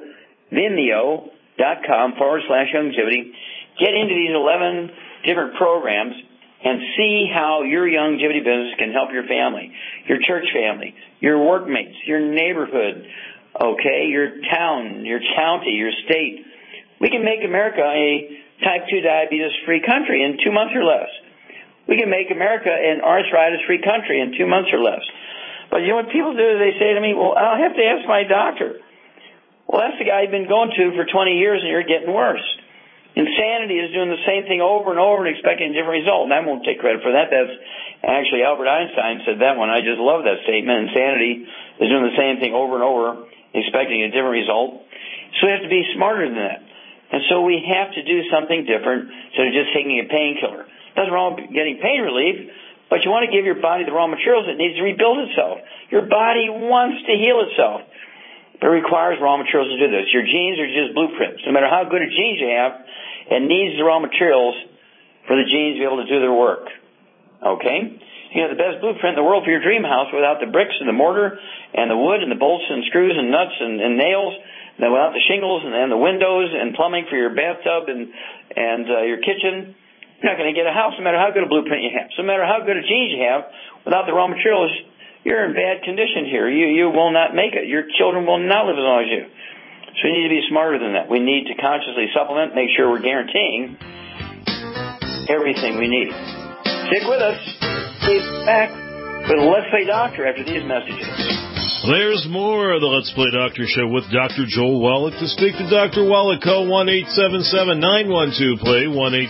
Vimeo.com/Youngevity. Get into these 11 different programs and see how your longevity business can help your family, your church family, your workmates, your neighborhood, okay, your town, your county, your state. We can make America a type 2 diabetes-free country in 2 months or less. We can make America an arthritis-free country in 2 months or less. But you know what people do? They say to me, well, I'll have to ask my doctor. Well, that's the guy you've been going to for 20 years and you're getting worse. Insanity is doing the same thing over and over and expecting a different result. And I won't take credit for that. That's actually Albert Einstein said that one. I just love that statement. Insanity is doing the same thing over and over, expecting a different result. So we have to be smarter than that. And so we have to do something different instead of just taking a painkiller. Nothing wrong with getting pain relief, but you want to give your body the raw materials it needs to rebuild itself. Your body wants to heal itself, but it requires raw materials to do this. Your genes are just blueprints. No matter how good a genes you have, it needs the raw materials for the genes to be able to do their work. Okay? You have the best blueprint in the world for your dream house without the bricks and the mortar and the wood and the bolts and screws and nuts and nails, then without the shingles and the windows and plumbing for your bathtub and your kitchen. You're not going to get a house no matter how good a blueprint you have. So no matter how good a genes you have, without the raw materials, you're in bad condition here. You will not make it. Your children will not live as long as you. So we need to be smarter than that. We need to consciously supplement, make sure we're guaranteeing everything we need. Stick with us. Be back with Let's Play Doctor after these messages. There's more of the Let's Play Doctor Show with Dr. Joel Wallach. To speak to Dr. Wallach, call 1-877-912-PLAY,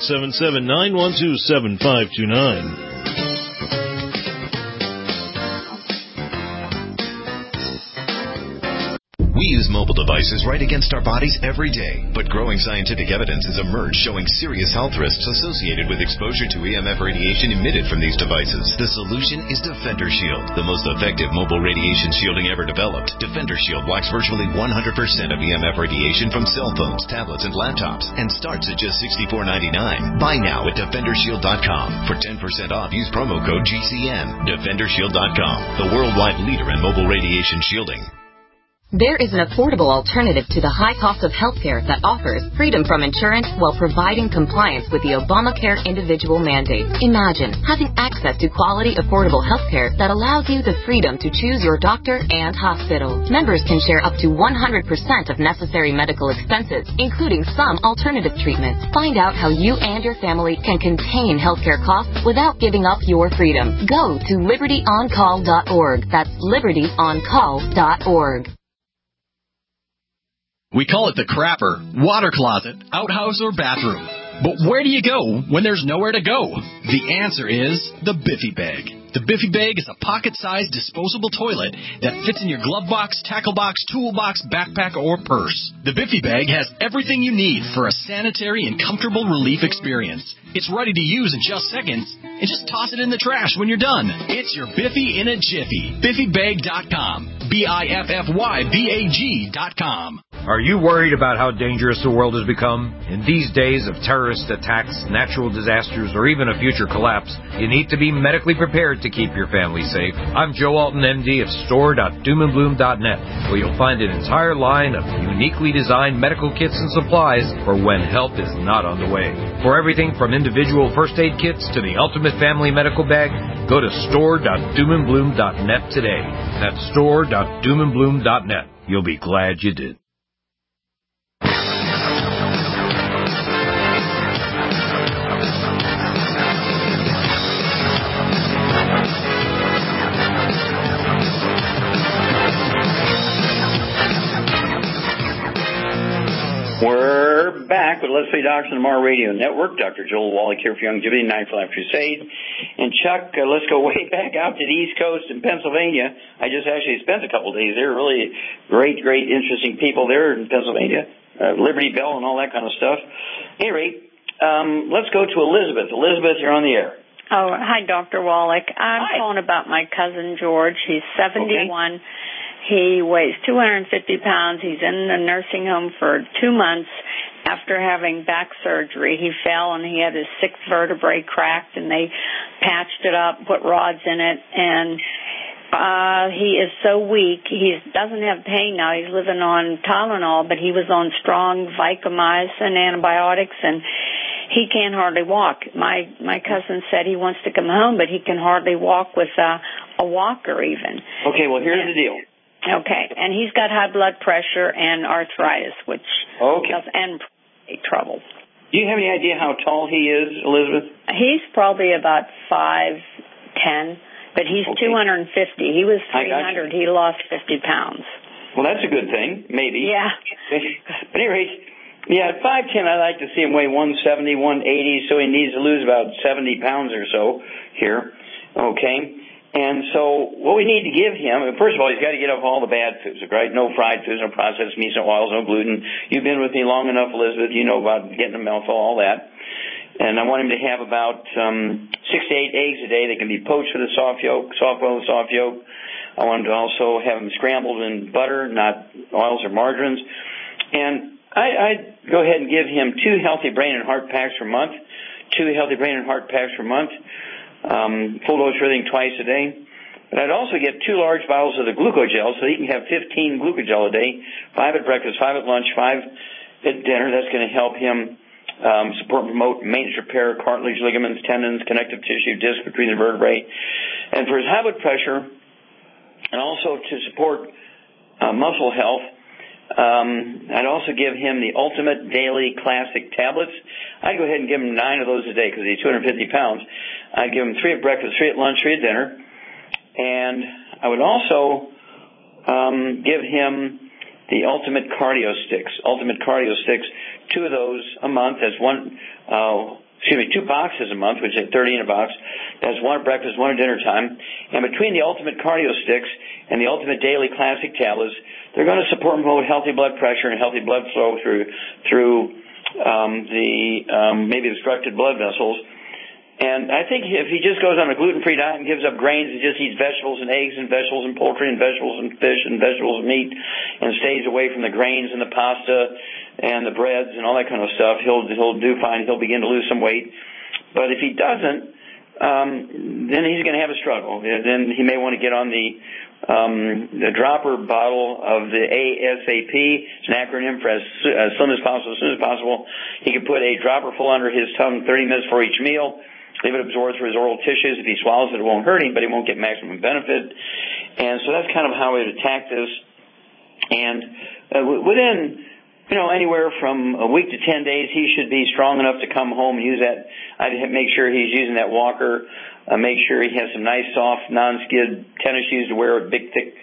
1-877-912-7529. We use mobile devices right against our bodies every day, but growing scientific evidence has emerged showing serious health risks associated with exposure to EMF radiation emitted from these devices. The solution is Defender Shield, the most effective mobile radiation shielding ever developed. Defender Shield blocks virtually 100% of EMF radiation from cell phones, tablets, and laptops, and starts at just $64.99. Buy now at DefenderShield.com. For 10% off, use promo code GCN. DefenderShield.com, the worldwide leader in mobile radiation shielding. There is an affordable alternative to the high cost of healthcare that offers freedom from insurance while providing compliance with the Obamacare individual mandate. Imagine having access to quality, affordable healthcare that allows you the freedom to choose your doctor and hospital. Members can share up to 100% of necessary medical expenses, including some alternative treatments. Find out how you and your family can contain healthcare costs without giving up your freedom. Go to libertyoncall.org. That's libertyoncall.org. We call it the crapper, water closet, outhouse, or bathroom. But where do you go when there's nowhere to go? The answer is the Biffy Bag. The Biffy Bag is a pocket-sized disposable toilet that fits in your glove box, tackle box, toolbox, backpack, or purse. The Biffy Bag has everything you need for a sanitary and comfortable relief experience. It's ready to use in just seconds, and just toss it in the trash when you're done. It's your Biffy in a jiffy. BiffyBag.com. BiffyBag.com. Are you worried about how dangerous the world has become? In these days of terrorist attacks, natural disasters, or even a future collapse, you need to be medically prepared to keep your family safe. I'm Joe Alton, MD of store.doomandbloom.net, where you'll find an entire line of uniquely designed medical kits and supplies for when help is not on the way. For everything from individual first aid kits to the ultimate family medical bag, go to store.doomandbloom.net today. That's store.doomandbloom.net. You'll be glad you did. We're back with Let's Play Doctor Tomorrow Radio Network. Dr. Joel Wallach here for Youngevity, Night for Life Crusade. And Chuck, let's go way back out to the East Coast in Pennsylvania. I just actually spent a couple of days there. Really great, interesting people there in Pennsylvania. Liberty Bell and all that kind of stuff. At any rate, let's go to Elizabeth. Elizabeth, you're on the air. Oh, hi, Dr. Wallach. I'm calling about my cousin George. He's 71. Okay. He weighs 250 pounds. He's in the nursing home for 2 months after having back surgery. He fell and he had his 6th vertebrae cracked, and they patched it up, put rods in it, and he is so weak. He doesn't have pain now. He's living on Tylenol, but he was on strong Vicomycin antibiotics, and he can't hardly walk. My cousin said he wants to come home, but he can hardly walk with a walker even. Okay, well, here's the deal. Okay, and he's got high blood pressure and arthritis, which and trouble. Do you have any idea how tall he is, Elizabeth? He's probably about 5'10", but he's 250. He was 300. He lost 50 pounds. Well, that's a good thing, maybe. Yeah. But anyway, yeah, at 5'10", I'd like to see him weigh 170, 180, so he needs to lose about 70 pounds or so here. Okay. And so what we need to give him, first of all, he's got to get off all the bad foods, right? No fried foods, no processed meats, no oils, no gluten. You've been with me long enough, Elizabeth. You know about getting a mouthful, all that. And I want him to have about 6 to 8 eggs a day. They can be poached with a soft boiled soft yolk. I want him to also have them scrambled in butter, not oils or margarines. And I'd go ahead and give him 2 healthy brain and heart packs per month. 2 healthy brain and heart packs per month. Full dose everything twice a day. But I'd also get 2 large bottles of the glucogel so he can have 15 glucogel a day, 5 at breakfast, 5 at lunch, 5 at dinner. That's going to help him support and promote maintenance repair, cartilage, ligaments, tendons, connective tissue, disc between the vertebrae. And for his high blood pressure, and also to support muscle health, I'd also give him the Ultimate Daily Classic tablets. I'd go ahead and give him 9 of those a day because he's 250 pounds. I'd give him 3 at breakfast, 3 at lunch, 3 at dinner. And I would also give him the Ultimate Cardio Sticks. Ultimate Cardio Sticks, 2 of those a month. That's 2 boxes a month, which is 30 in a box. That's 1 at breakfast, 1 at dinner time. And between the Ultimate Cardio Sticks and the Ultimate Daily Classic Tablets, they're going to support and promote healthy blood pressure and healthy blood flow through maybe obstructed blood vessels. And I think if he just goes on a gluten-free diet and gives up grains and just eats vegetables and eggs and vegetables and poultry and vegetables and fish and vegetables and meat and stays away from the grains and the pasta and the breads and all that kind of stuff, he'll do fine. He'll begin to lose some weight. But if he doesn't, then he's going to have a struggle. Then he may want to get on the dropper bottle of the ASAP. It's an acronym for as soon as possible. He could put a dropper full under his tongue 30 minutes for each meal. Leave it absorbed through his oral tissues. If he swallows it, it won't hurt him, but he won't get maximum benefit. And so that's kind of how we would attack this. And within, anywhere from a week to 10 days, he should be strong enough to come home and use that. I'd make sure he's using that walker. Make sure he has some nice, soft, non-skid tennis shoes to wear with big, thick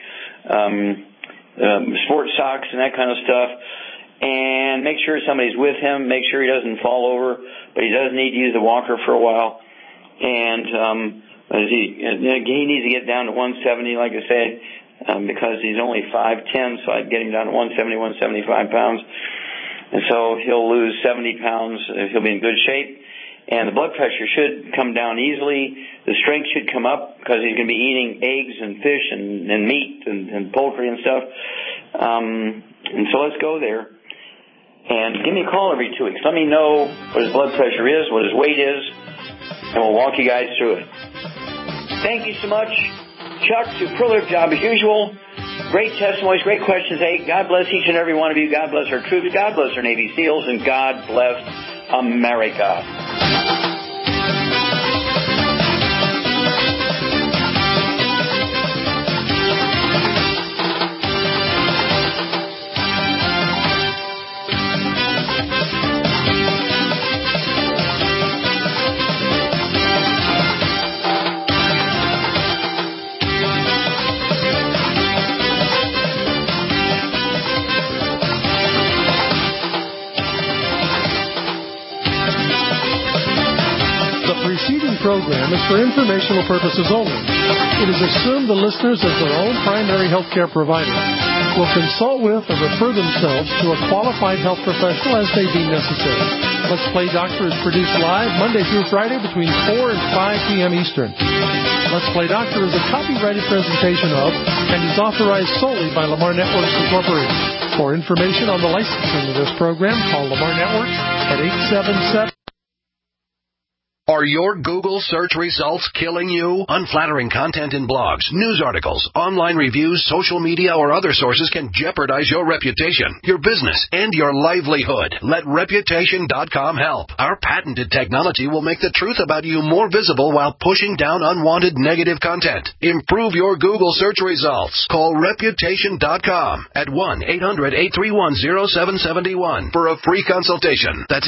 sports socks and that kind of stuff. And make sure somebody's with him. Make sure he doesn't fall over, but he does need to use the walker for a while. And he needs to get down to 170, like I said, because he's only 5'10", so I'd get him down to 170, 175 pounds. And so he'll lose 70 pounds. He'll be in good shape. And the blood pressure should come down easily. The strength should come up because he's going to be eating eggs and fish and meat and poultry and stuff. And so let's go there. And give me a call every 2 weeks. Let me know what his blood pressure is, what his weight is, and we'll walk you guys through it. Thank you so much, Chuck. Superlative job as usual. Great testimonies, great questions. Hey, God bless each and every one of you. God bless our troops. God bless our Navy SEALs. And God bless America. Program is for informational purposes only. It is assumed the listeners, as their own primary health care provider, will consult with or refer themselves to a qualified health professional as they deem necessary. Let's Play Doctor is produced live Monday through Friday between 4 and 5 p.m. Eastern. Let's Play Doctor is a copyrighted presentation of and is authorized solely by Lamar Networks Incorporated. For information on the licensing of this program, call Lamar Networks at 877. Are your Google search results killing you? Unflattering content in blogs, news articles, online reviews, social media, or other sources can jeopardize your reputation, your business, and your livelihood. Let Reputation.com help. Our patented technology will make the truth about you more visible while pushing down unwanted negative content. Improve your Google search results. Call Reputation.com at 1-800-831-0771 for a free consultation. That's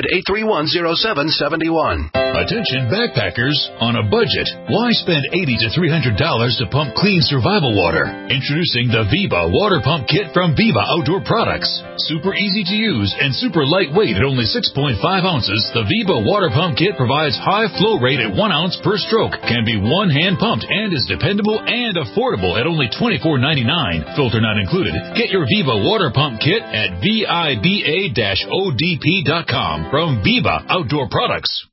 800-831-0771. Attention backpackers on a budget. Why spend $80 to $300 to pump clean survival water? Introducing the Viva Water Pump Kit from Viva Outdoor Products. Super easy to use and super lightweight at only 6.5 ounces, the Viva Water Pump Kit provides high flow rate at 1 ounce per stroke, can be one-hand pumped, and is dependable and affordable at only $24.99. Filter not included. Get your Viva Water Pump Kit at VIBA-ODP.com from Viva Outdoor Products.